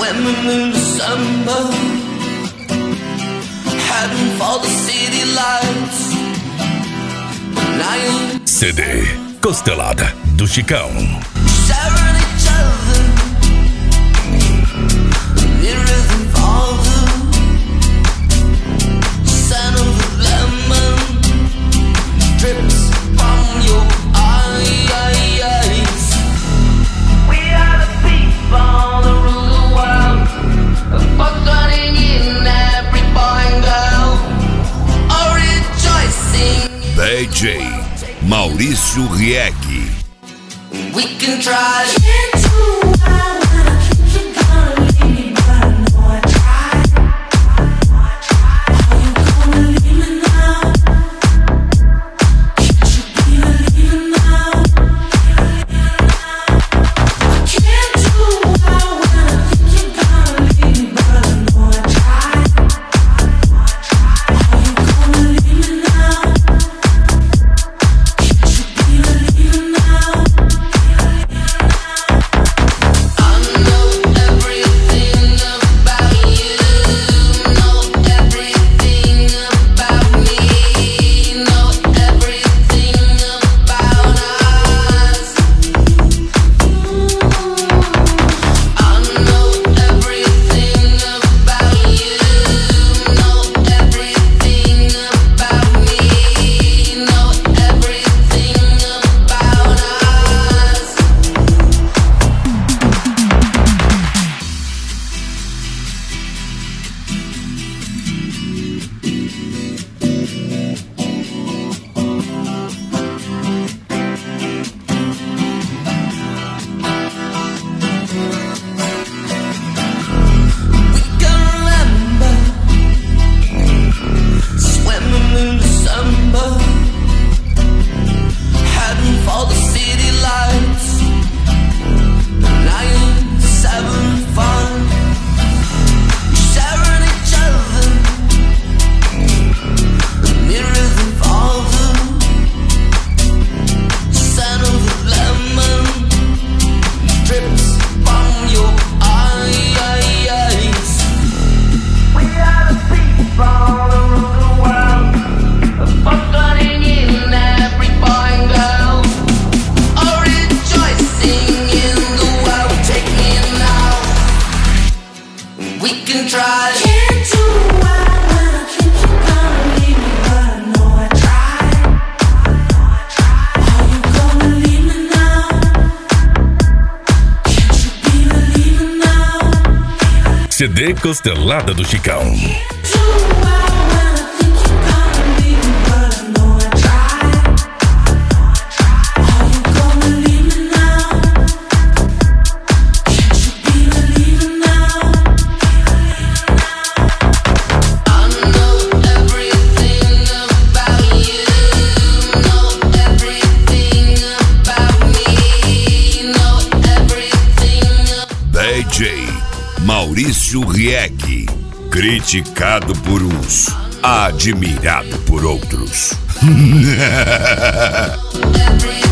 swimming in December, heading for the city lights. CD Costelada do Chicão. Sharing each other, nearer than father. Scent of lemon drips from your eyes. We are the people that rule the world, forgotten in every boy and girl, all rejoicing. DJ Maurício Rieck. We can try. CD Costelada do Chicão. DJ Maurício Rieck, criticado por uns, admirado por outros.